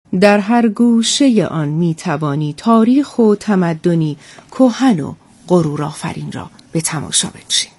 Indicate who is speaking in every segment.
Speaker 1: در هر گوشه آن می توانی تاریخ و تمدنی کهن و غرور آفرین را به تماشا بچین.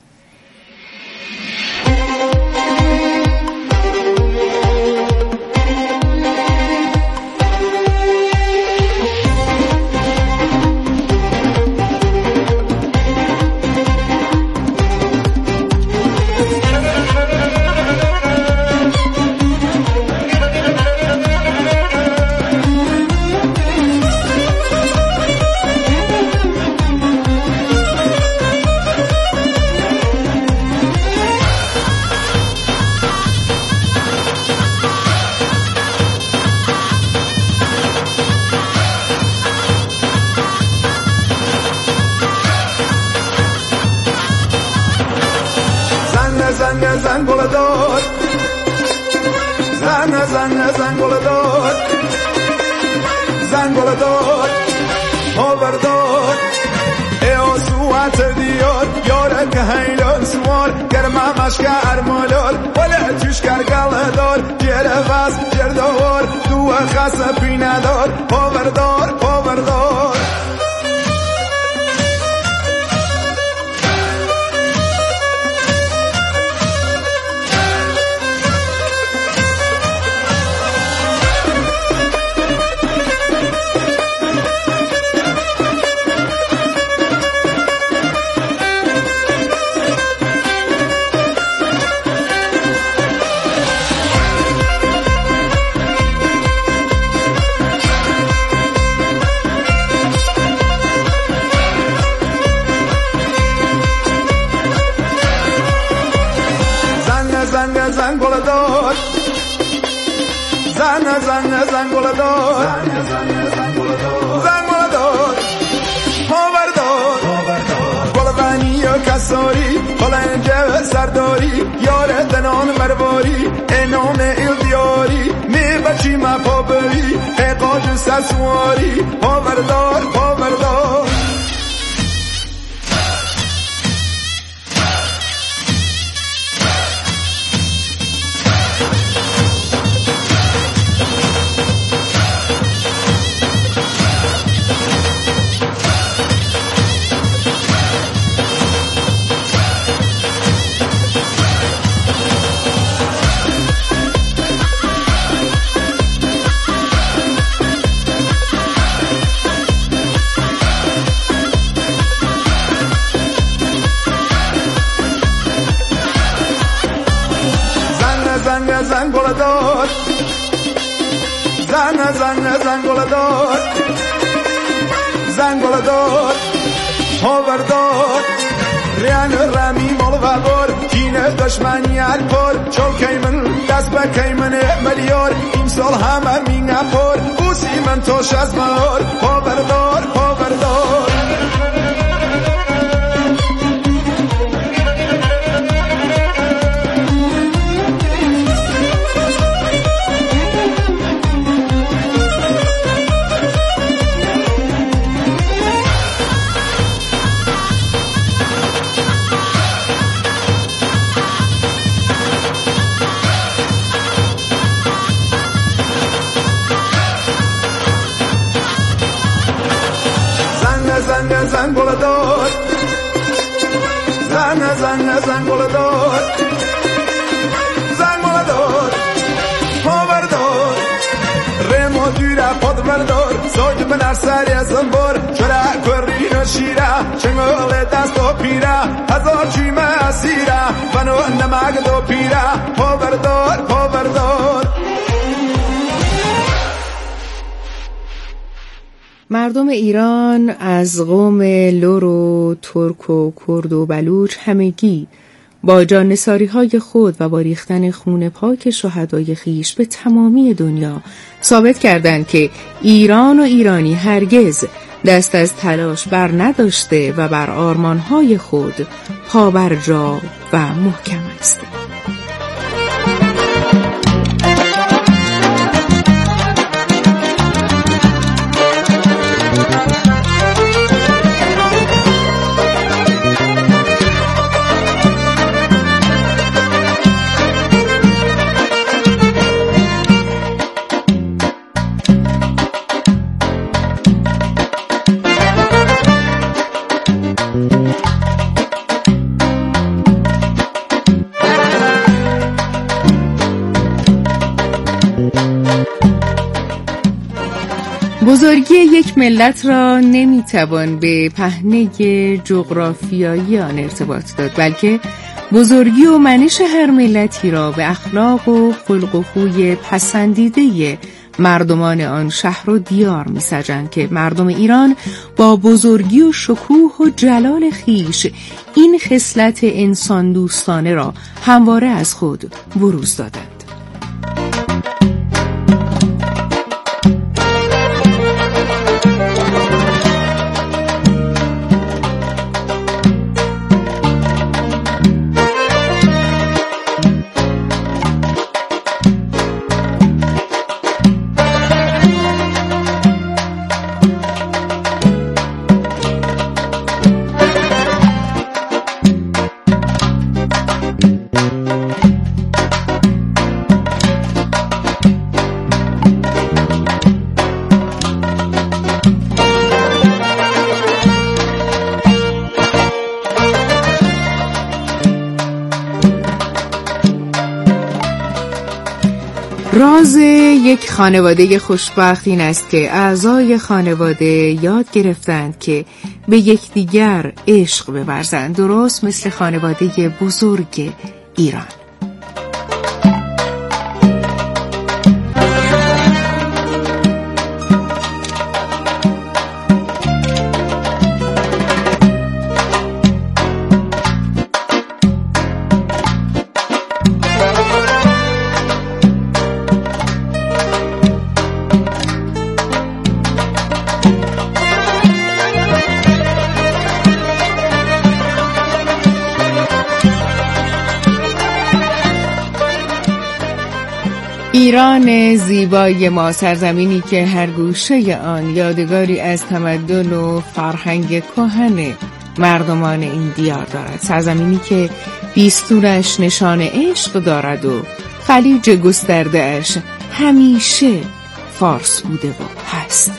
Speaker 2: زنگوله دار زنگوله دار زنگوله دار آوردار ای آسوات دیار یاره که هیلان سوار گرمه مشکر مالار ولی توش کرگل دار جره بس جردوار دو خاص پینه دار آوردار زنگوله دار زنگوله دار زنگوله دار آوردار گلبانی و کساری بلنجه سرداری یار دنان مرواری انام ایلدیاری می بچی مپا بری اقاج سسواری آوردار زنگوله دار زنگوله دار زنگوله دار آوردار ریان رامی مال و بار کینه دشمنی الپار چون کیمن دست به کیمن ملیار این سال همه مینه پار بوسی من توش از مار آوردار زنگوله دار زنگوله دار زنگوله دار آوردار ریمو دیره پاد بردار ساید من ارسری از انبار چرا کری و شیره چنگوله دست و پیره هزار چیمه اسیره بنو نمک دو پیره آوردار
Speaker 1: مردم ایران از قوم لر و ترک و کرد و بلوچ همگی با جان‌نثاری‌های خود و با ریختن خون پاک شهدای خویش به تمامی دنیا ثابت کردند که ایران و ایرانی هرگز دست از تلاش بر نداشته و بر آرمان‌های خود پابرجا و محکم است. بزرگی یک ملت را نمیتوان به پهنه جغرافیایی آن ارتباط داد، بلکه بزرگی و منش هر ملتی را به اخلاق و خلق و خوی پسندیده مردمان آن شهر و دیار می‌سنجند که مردم ایران با بزرگی و شکوه و جلال خویش این خصلت انسان دوستانه را همواره از خود بروز دادند. راز یک خانواده خوشبخت این است که اعضای خانواده یاد گرفتند که به یکدیگر عشق بورزند، درست مثل خانواده بزرگ ایران. ایران زیبای ما، سرزمینی که هر گوشه آن یادگاری از تمدن و فرهنگ کهن مردمان این دیار دارد، سرزمینی که بیستونش نشان عشق دارد و خلیج گسترده اش همیشه فارس بوده و هست.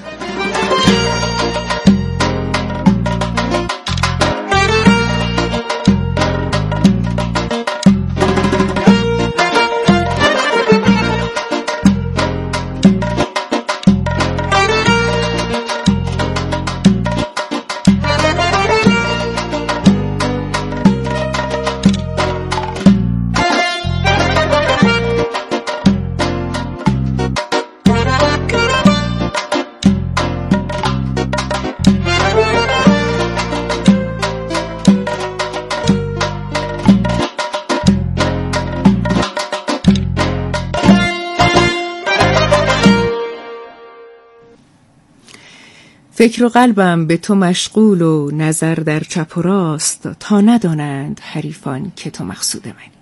Speaker 1: فکر و قلبم به تو مشغول و نظر در چپ و راست، تا ندانند حریفان که تو مقصود منی.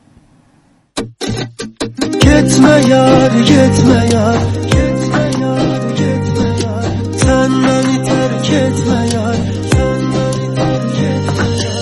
Speaker 3: Gitme yar, gitme yar, gitme yar, gitme yar. Sen beni terk etme yar, sen beni terk etme yar.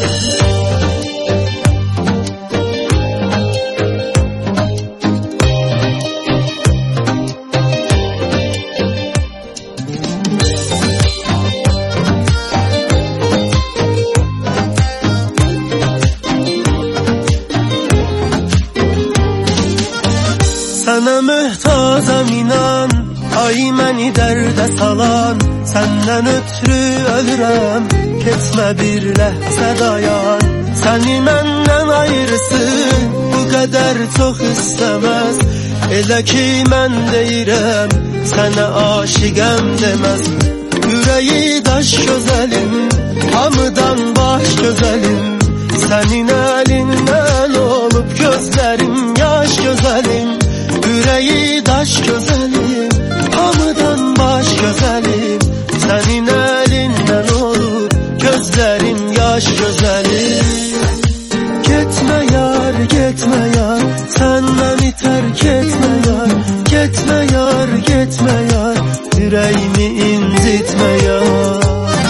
Speaker 3: Sana mühtazam inan, ay məni dərdə salan. Səndən ötürü ölürəm, keçmə bir ləhzə dayan. Səni məndən ayırsın, bu qədər çox istəməz. Elə ki mən deyirəm, sənə aşiqəm deməz. Ürəyi daş gözəlim, hamıdan baş gözəlim. Sənin əlindən olub gözlərim yaş gözəlim. Yüreği daş güzelim, hamıdan baş güzelim. Senin elinden olur gözlerim yaş güzelim. Gitme yar, gitme yar, sen beni terk etme yar. Gitme yar, gitme yar, yüreğimi incitme yar.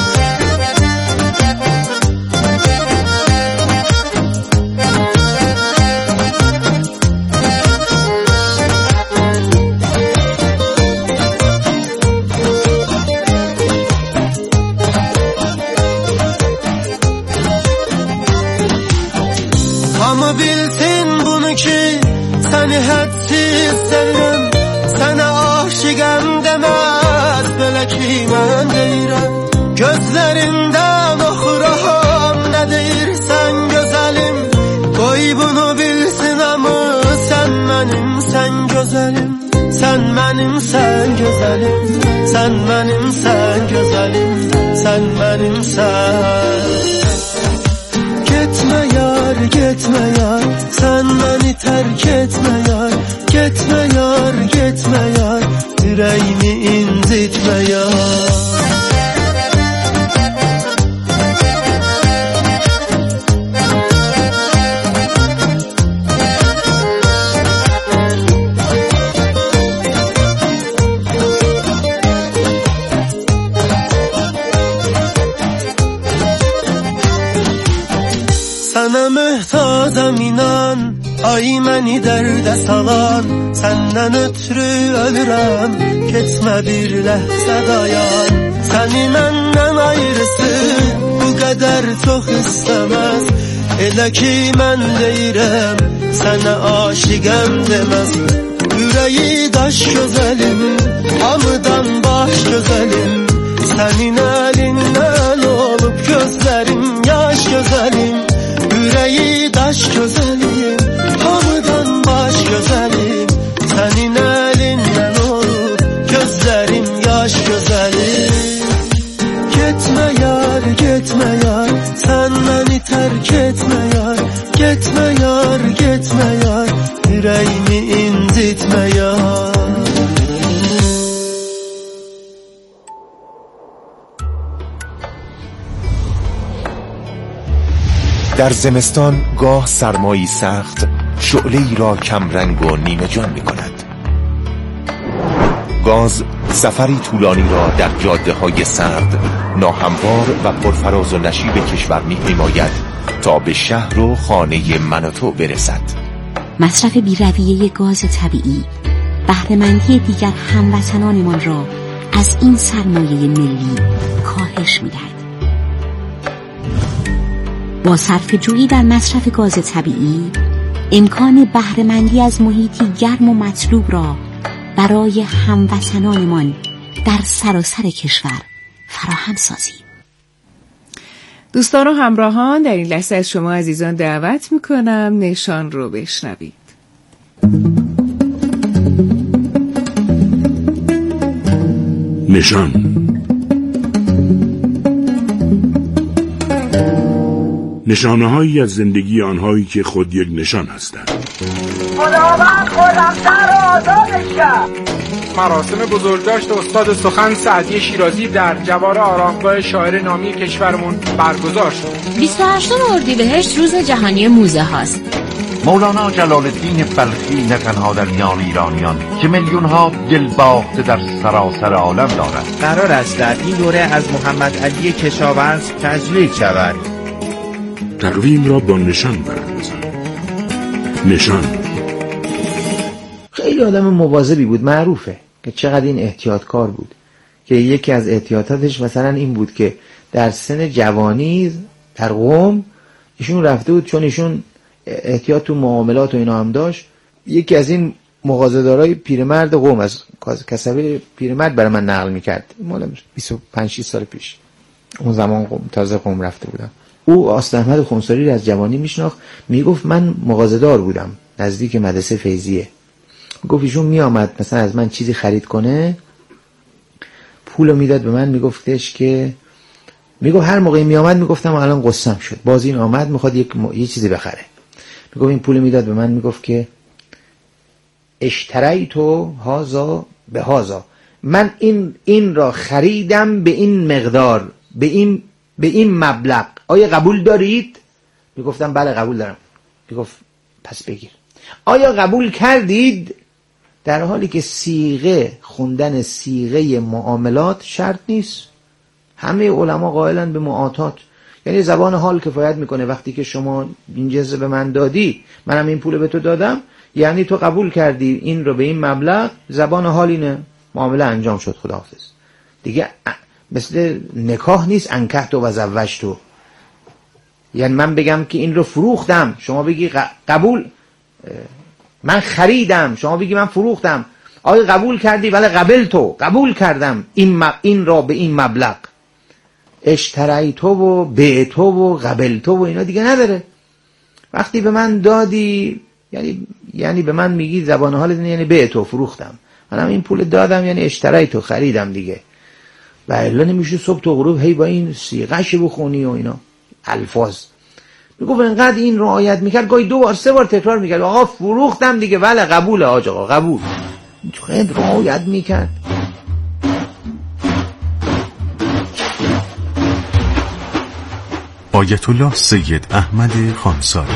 Speaker 3: Hamı bilsin bunu ki seni hədsiz sevirəm. Sənə aşiqəm deməz, belə Elə ki mən deyirəm gözlərindən oxuram, nə deyirsən gözəlim, qoy bunu bilsin hamı. Sən mənim, sən gözəlim, sən mənim, sən gözəlim, sən mənim, sən gözəlim, sən mənim, sən. Getmə yar, getmə yar, sən məni tərk etmə yar. Getmə yar, getmə yar, ürəyimi incitmə yar. Sənə möhtacam inan, ay məni dərdə salan. Səndən ötürü ölürəm, keçmə bir ləhzə dayan. Səni məndən ayrısı bu qədər çox istəməz. Elə ki mən deyirəm, sənə aşiqəm deməz. Ürəyi daş gözəlim, hamıdan baş gözəlim. Sənin əlindən olub gözlərim yaş gözəlim. Ürəyi daş gözəlim, hamıdan baş gözəlim. Sənin əlindən olub gözlərim yaş gözəlim. Getmə yar, getmə yar, sən məni tərk etmə yar. Getmə yar, getmə yar, ürəyimi incitmə yar.
Speaker 4: در زمستان گاه سرمایی سخت شعله‌ای را کم رنگ و نیمه جان می کند. گاز سفری طولانی را در جاده‌های سرد، ناهموار و پرفراز و نشیب کشور می پیماید تا به شهر و خانه من و تو برسد.
Speaker 5: مصرف بی‌رویه گاز طبیعی بهره‌مندی دیگر هموطنانمان را از این سرمایه ملی کاهش می‌دهد. با صرفه‌جویی در مصرف گاز طبیعی امکان بهره‌مندی از محیطی گرم و مطلوب را برای هموطنانمان در سراسر کشور فراهم سازیم.
Speaker 1: دوستان و همراهان، در این لحظه از شما عزیزان دعوت میکنم نشان رو بشنوید.
Speaker 6: نشان، نشانه‌هایی از زندگی آنهایی که خود یک نشان هستند.
Speaker 7: خداوند خرم‌تر و آزادش کرد.
Speaker 8: مراسم بزرگداشت استاد سخن سعدی شیرازی در جوار آرامگاه شاعر نامی کشورمون برگزار شد.
Speaker 9: 28 اردیبهشت روز جهانی موزه هاست.
Speaker 10: مولانا جلال الدین بلخی نه تنها در میان ایرانیان که میلیون ها دل باخته در سراسر عالم دارد.
Speaker 11: قرار است در این دوره از محمد علی کشاورز تجلیل شود.
Speaker 6: تقویم را با نشان براندازم. نشان.
Speaker 12: خیلی آدم مواظبی بود، معروفه که چقدر این احتیاطکار بود، که یکی از احتیاطاتش مثلا این بود که در سن جوانی در قم ایشون رفته بود، چون ایشون احتیاط تو معاملات و اینا هم داشت، یکی از این مغازه‌دارای پیرمرد قم از کسبه پیرمرد برای من نقل میکرد، مال 25-6 سال پیش، اون زمان تازه قم رفته بودم. او آستان احمد خونساری رو از جوانی میشناخت، میگفت من مغازه‌دار بودم نزدیک مدرسه فیضیه. گفت ایشون میامد مثلا از من چیزی خرید کنه، پولو میداد به من، میگفتش که میگفت هر موقعی میامد میگفتم الان قصه‌ام شد، باز این آمد میخواد یه چیزی بخره، میگفت این پولو میداد به من، میگفت که اشتریتو هازا به هازا، من این را خریدم به این مقدار، به این مبلغ، آیا قبول دارید؟ میگفتم بله قبول دارم. میگفت پس بگیر. آیا قبول کردید؟ در حالی که خوندن صیغه معاملات شرط نیست. همه علما قائلن به معاطات، یعنی زبان حال کفایت میکنه. وقتی که شما این جنس به من دادی، منم این پول به تو دادم، یعنی تو قبول کردی این رو به این مبلغ، زبان حال اینه، معامله انجام شد، خداحافظ. دیگه مثل نکاح نیست انکحتو و زوجتو، یعنی من بگم که این رو فروختم، شما بگی قبول، من خریدم، شما بگی من فروختم. آیا قبول کردی؟ بله قبول کردم این را به این مبلغ. اشتریتو و بعتو و قبلتو و اینا دیگه نداره. وقتی به من دادی یعنی به من میگی زبان حال یعنی بعتو، فروختم، منم این پول دادم یعنی اشتریتو، خریدم دیگه. و الا نمیشه صبح تا غروب هی با این صیغه‌ش بخونی و اینا الفاظ. میگفت انقدر این رعایت میکرد، گاهی 2 بار 3 بار تکرار میکرد آقا فروختم دیگه، بله قبوله آج آقا قبول. خیلی رعایت میکرد.
Speaker 13: آیت الله سید احمد خانساری.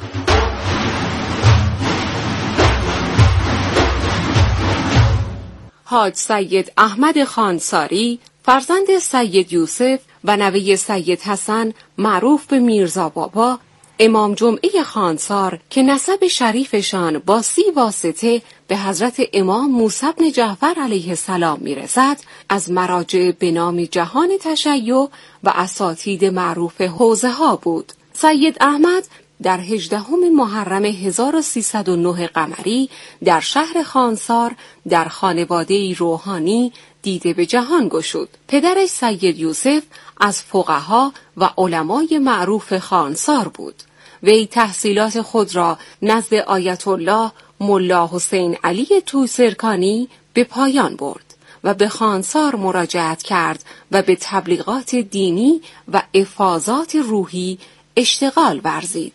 Speaker 14: حاج سید احمد خانساری فرزند سید یوسف و نوه سید حسن معروف به میرزا بابا، امام جمعه خانسار که نسب شریفشان با 30 واسطه به حضرت امام موسی بن جعفر علیه السلام میرسد، از مراجع به نام جهان تشیع و اساتید معروف حوزه ها بود. سید احمد در 18 محرم 1309 قمری در شهر خانسار در خانواده روحانی دیده به جهان گشود. پدرش سید یوسف از فقها و علمای معروف خانسار بود. وی تحصیلات خود را نزد آیت الله ملا حسین علی توسرکانی به پایان برد و به خانسار مراجعت کرد و به تبلیغات دینی و افاضات روحی اشتغال ورزید.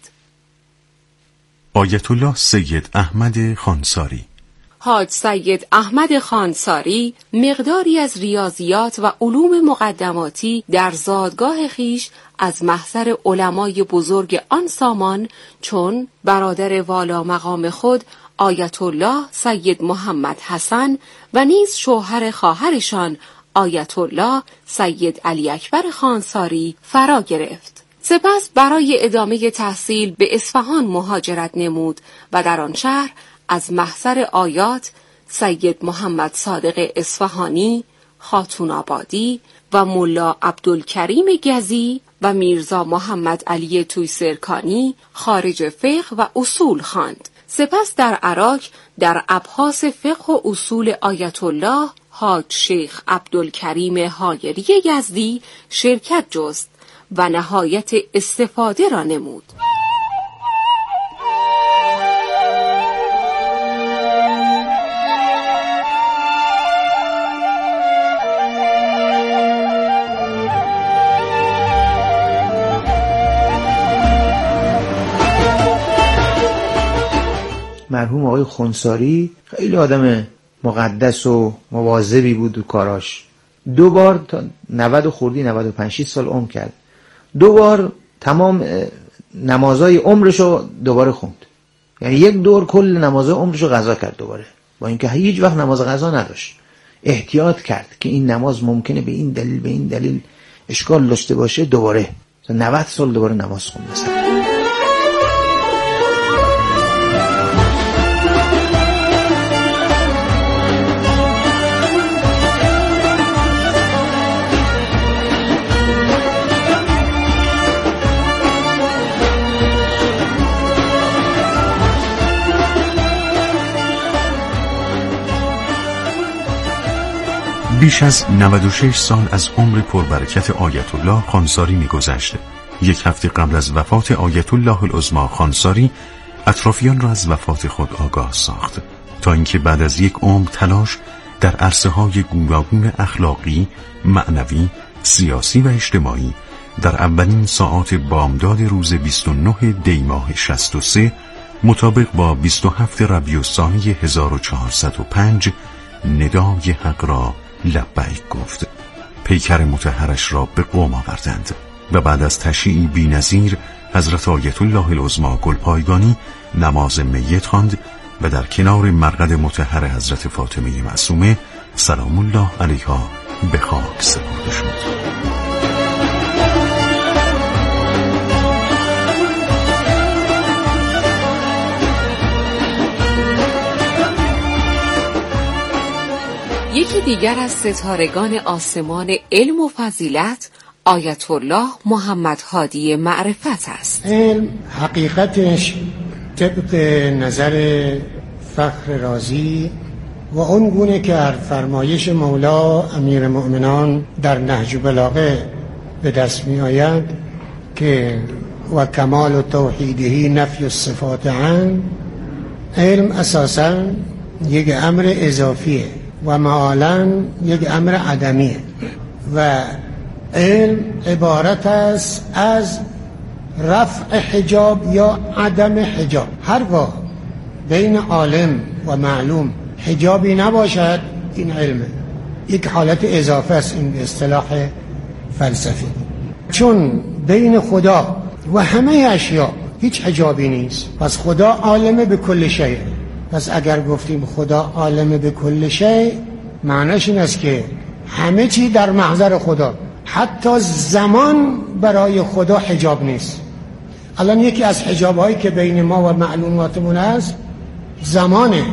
Speaker 13: آیت الله سید احمد خانساری.
Speaker 14: حاج سید احمد خانساری مقداری از ریاضیات و علوم مقدماتی در زادگاه خیش از محضر علمای بزرگ آن سامان چون برادر والا مقام خود آیت الله سید محمد حسن و نیز شوهر خواهرشان آیت الله سید علی اکبر خانساری فرا گرفت. سپس برای ادامه تحصیل به اصفهان مهاجرت نمود و در آن شهر از محضر آیات سید محمد صادق اصفهانی، خاتون آبادی و ملا عبدالکریم گزی و میرزا محمد علی توسرکانی خارج فقه و اصول خواند. سپس در عراق در ابحاث فقه و اصول آیت الله حاج شیخ عبدالکریم حایری یزدی شرکت جست و نهایت استفاده را نمود.
Speaker 12: مرحوم آقای خانساری خیلی آدم مقدس و مواظبی بود تو کاراش. 2 بار تا 90 خردی 95 سال عمر کرد. 2 بار تمام نمازهای عمرشو دوباره خوند. یعنی 1 دور کل نمازهای عمرشو قضا کرد دوباره، با اینکه هیچ وقت نماز قضا نداشت. احتیاط کرد که این نماز ممکنه به این دلیل اشکال داشته باشه، دوباره 90 سال دوباره نماز خوند مثلا.
Speaker 13: بیش از 96 سال از عمر پربرکت آیت الله خانساری می‌گذشت. 1 هفته قبل از وفات آیت الله العظمی خانساری اطرافیان را از وفات خود آگاه ساخت تا اینکه بعد از 1 عمر تلاش در عرصه‌های گوناگون اخلاقی، معنوی، سیاسی و اجتماعی در اولین ساعات بامداد روز 29 دی ماه 63 مطابق با 27 ربیع الثانی 1405 ندای حق را لبیک گفت. پیکر مطهرش را به قوم آوردند و بعد از تشییع بی‌نظیر حضرت آیت الله العظمی گلپایگانی نماز میت خواند و در کنار مرقد مطهر حضرت فاطمه معصومه سلام الله علیها به خاک سپرده شد.
Speaker 14: یکی دیگر از ستارگان آسمان علم و فضیلت آیت الله محمد هادی معرفت است.
Speaker 15: علم حقیقتش طبق نظر فخر رازی و اون گونه که هر فرمایش مولا امیر مؤمنان در نهج البلاغه به دست می آید که و کمال و توحیده نفی الصفات عن، علم اساساً یک امر اضافیه و معالاً یک امر عدمیه و علم عبارت است از رفع حجاب یا عدم حجاب. هرگاه بین عالم و معلوم حجابی نباشد این علمه، یک حالت اضافه است این اصطلاح فلسفی. چون بین خدا و همه اشیاء هیچ حجابی نیست، پس خدا عالم به کل شیء. پس اگر گفتیم خدا عالم به کل شیء، معنیش این است که همه چی در محضر خدا، حتی زمان برای خدا حجاب نیست. الان یکی از حجاب‌هایی که بین ما و معلوماتمون هست زمانه.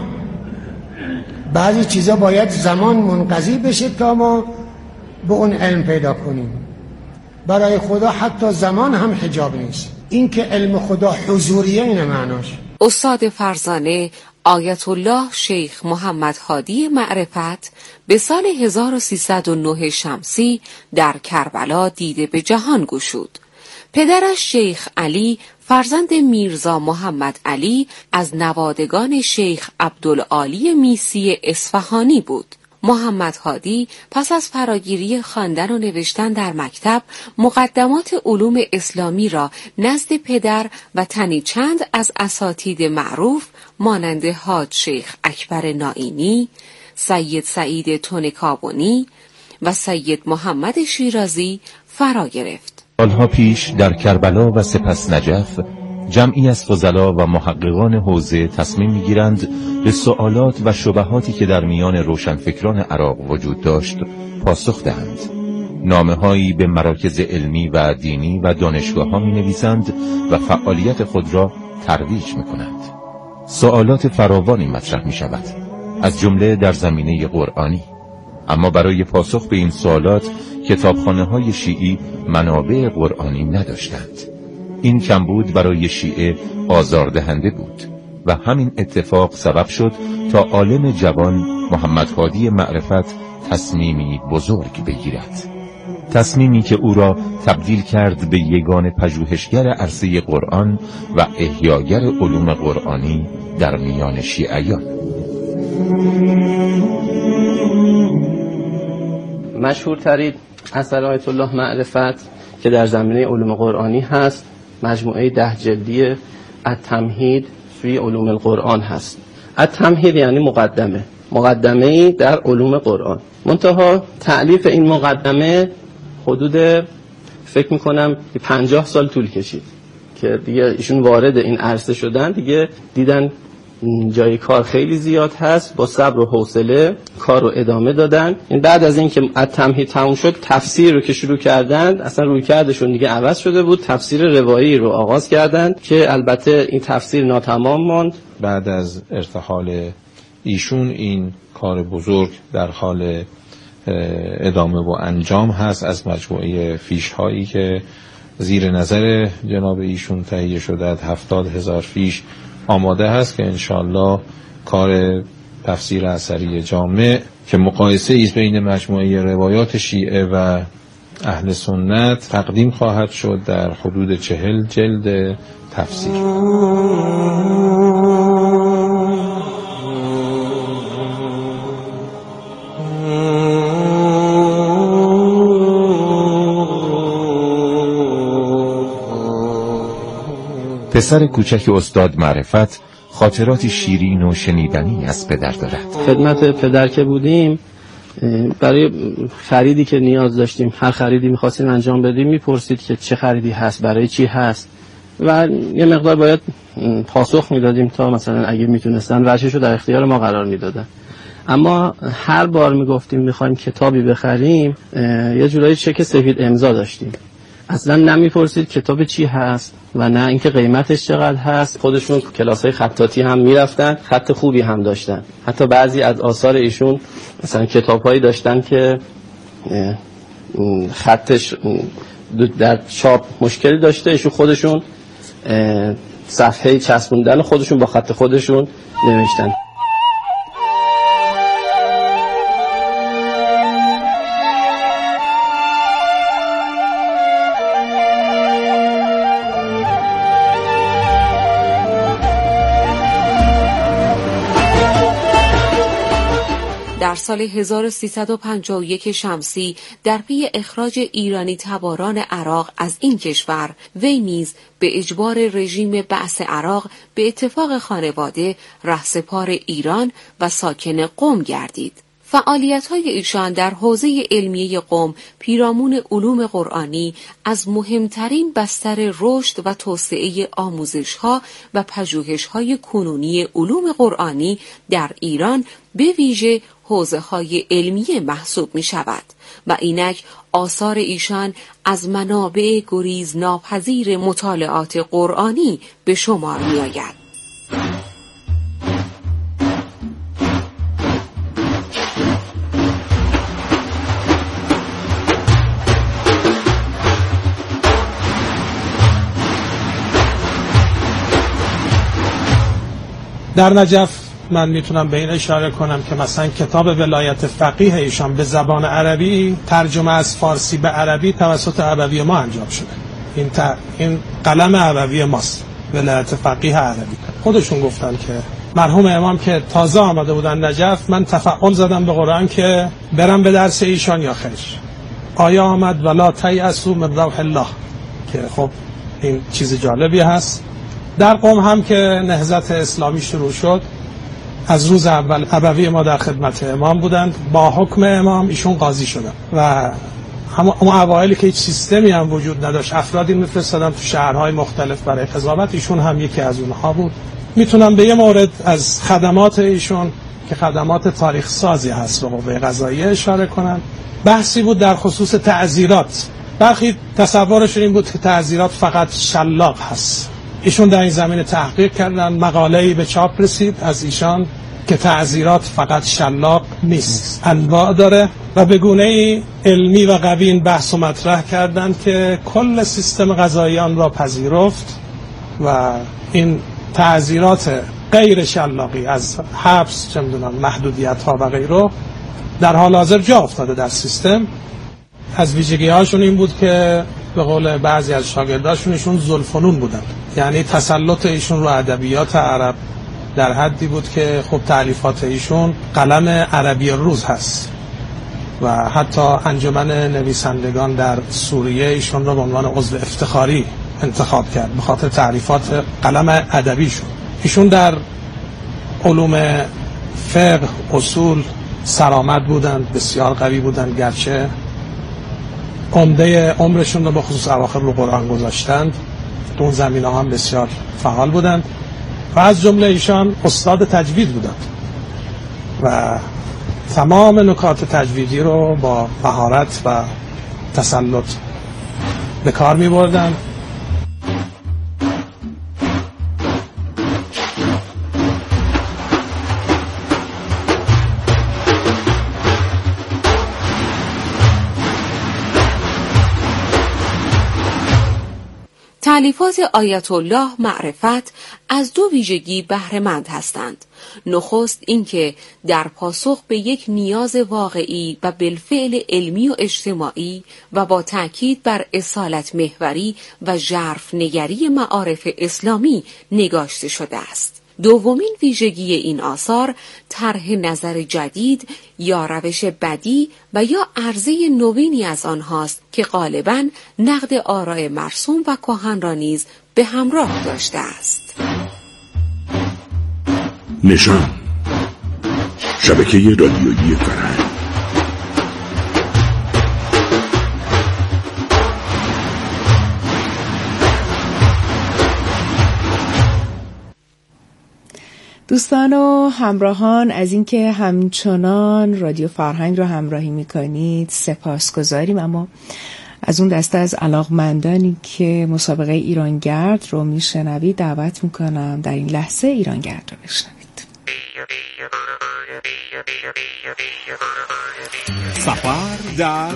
Speaker 15: بعضی چیزا باید زمان منقضی بشه تا ما به اون علم پیدا کنیم. برای خدا حتی زمان هم حجاب نیست. این که علم خدا حضوریه اینه معناش.
Speaker 14: استاد فرزانه آیت الله شیخ محمد هادی معرفت به سال 1309 شمسی در کربلا دیده به جهان گشود. پدرش شیخ علی فرزند میرزا محمد علی از نوادگان شیخ عبدالعالی میسی اصفهانی بود. محمد هادی پس از فراگیری خواندن و نوشتن در مکتب مقدمات علوم اسلامی را نزد پدر و تنی چند از اساتید معروف مانند حاج شیخ اکبر نائینی، سید سعید تونکابونی و سید محمد شیرازی فرا گرفت.
Speaker 4: سالها پیش در کربلا و سپس نجف جمعی از فضلا و محققان حوزه تصمیم می‌گیرند به سوالات و شبهاتی که در میان روشنفکران عراق وجود داشت پاسخ دهند. نامه‌هایی به مراکز علمی و دینی و دانشگاه‌ها می‌نویسند و فعالیت خود را ترویج می‌کنند. سوالات فراوانی مطرح می‌شود، از جمله در زمینه قرآنی. اما برای پاسخ به این سوالات کتابخانه‌های شیعی منابع قرآنی نداشتند. این کمبود برای شیعه آزاردهنده بود و همین اتفاق سبب شد تا عالم جوان محمد هادی معرفت تصمیمی بزرگ بگیرد. تصمیمی که او را تبدیل کرد به یگان پژوهشگر عرصه قرآن و احیاگر علوم قرآنی در میان شیعیان.
Speaker 16: مشهورترین اثر آیت الله معرفت که در زمینه علوم قرآنی هست مجموعه 10 جلدی التمهید فی علوم القرآن هست. التمهید یعنی مقدمه‌ای در علوم قرآن. منتها تألیف این مقدمه حدود فکر میکنم 50 سال طول کشید که دیگه ایشون وارد این عرصه شدن، دیگه دیدن جای کار خیلی زیاد هست، با صبر و حوصله کار رو ادامه دادن. این بعد از این که التمهید تموم شد، تفسیر رو که شروع کردند، اصلا رویکردشون دیگه عوض شده بود، تفسیر روایی رو آغاز کردند که البته این تفسیر ناتمام ماند.
Speaker 17: بعد از ارتحال ایشون این کار بزرگ در حال ادامه و انجام هست. از مجموعه فیش هایی که زیر نظر جناب ایشون تهیه شده 70,000 فیش آماده هست که انشاءالله کار تفسیر اثری جامع که مقایسه ایست بین مجموعه روایات شیعه و اهل سنت تقدیم خواهد شد در حدود 40 جلد تفسیر.
Speaker 4: پسر کوچک استاد معرفت خاطراتی شیرین و شنیدنی از پدر دارد.
Speaker 16: خدمت پدر که بودیم، برای خریدی که نیاز داشتیم، هر خریدی می‌خواستیم انجام بدیم، می‌پرسید که چه خریدی هست، برای چی هست و یه مقدار باید پاسخ میدادیم تا مثلا اگه میتونستن وجهشو در اختیار ما قرار میدادن. اما هر بار میگفتیم میخوایم کتابی بخریم، یه جورایی چک سفید امضا داشتیم. اصلا نمیپرسید کتاب چی هست و نه اینکه قیمتش چقدر هست. خودشون کلاسای خطاطی هم میرفتن، خط خوبی هم داشتن. حتی بعضی از آثار ایشون مثلا کتابایی داشتن که خطش در چاپ مشکلی داشته، ایشون خودشون صفحه چسبوندن خودشون با خط خودشون نوشتن.
Speaker 14: سال 1351 شمسی در پی اخراج ایرانی تباران عراق از این کشور، وی نیز به اجبار رژیم بعث عراق به اتفاق خانواده رهسپار ایران و ساکن قم گردید. فعالیت‌های ایشان در حوزه علمیه قم پیرامون علوم قرآنی از مهمترین بستر رشد و توسعه آموزش‌ها و پژوهش‌های کنونی علوم قرآنی در ایران به ویژه حوزه‌های علمیه محسوب می‌شود و اینک آثار ایشان از منابع گریز ناپذیر مطالعات قرآنی به شمار می‌آید.
Speaker 18: در نجف من میتونم به این اشاره کنم که مثلا کتاب ولایت فقیه ایشان به زبان عربی ترجمه از فارسی به عربی توسط عبوی ما انجام شده. این قلم عبوی ماست، ولایت فقیه عربی. خودشون گفتن که مرحوم امام که تازه آمده بودن نجف، من تفعل زدم به قرآن که برم به درس ایشان یا خیر. آیا آمد ولا تیأسوا من روح الله، که خب این چیز جالبی هست. در قم هم که نهضت اسلامی شروع شد، از روز اول ابوی ما در خدمت امام بودند، با حکم امام ایشون قاضی شدن و اون اوایلی که هیچ سیستمی هم وجود نداشت، افرادی میفرستادن تو شهرهای مختلف برای قضاوت، ایشون هم یکی از اونها بود. میتونم به یه مورد از خدمات ایشون که خدمات تاریخ سازی هست به قوه قضاییه اشاره کنم. بحثی بود در خصوص تعزیرات. برخی تصورشون این بود که تعزیرات فقط شلاق هست. ایشون در این زمینه تحقیق کردن، مقاله‌ای به چاپ رسید از ایشان که تعزیرات فقط شلاق نیست، انواع داره و به گونه‌ای علمی و قوی این بحث و مطرح کردند که کل سیستم قضاییان را پذیرفت و این تعزیرات غیر شلاقی از حبس، چه می‌دونم محدودیت‌ها و غیره در حال حاضر جا افتاده در سیستم. از ویژگی‌هاشون این بود که به قول بعضی از شاگرداشون ایشون ذوالفنون بودن، یعنی تسلط ایشون رو ادبیات عرب در حدی بود که خب تألیفات ایشون قلم عربی روز هست و حتی انجمن نویسندگان در سوریه ایشون رو به عنوان عضو افتخاری انتخاب کرد به خاطر تألیفات قلم ادبیشون. ایشون در علوم فقه، اصول سرآمد بودند، بسیار قوی بودند، گرچه عمده عمرشون رو به خصوص اواخر رو قرآن گذاشتند. تو اون زمینه هم بسیار فعال بودند و از جمله ایشان استاد تجوید بودند و تمام نکات تجویدی رو با مهارت و تسلط به کار می بردند.
Speaker 14: تألیفات آیت الله معرفت از دو ویژگی بهره‌مند هستند. نخست اینکه در پاسخ به یک نیاز واقعی و بالفعل علمی و اجتماعی و با تأکید بر اصالت محوری و ژرف نگری معارف اسلامی نگاشته شده است. دومین ویژگی این آثار طرح نظر جدید یا روش بدی و یا عرضه نوینی از آنهاست که غالباً نقد آراء مرسوم و کهن را نیز به همراه داشته است.
Speaker 6: نشان شبکه رادیویی فرهنگ.
Speaker 1: دوستان و همراهان از اینکه همچنان رادیو فرهنگ رو همراهی میکنید سپاسگزاریم. اما از اون دسته از علاقمندانی که مسابقه ایرانگرد رو میشنوید دعوت میکنم در این لحظه ایرانگرد رو بشنوید.
Speaker 2: سفر در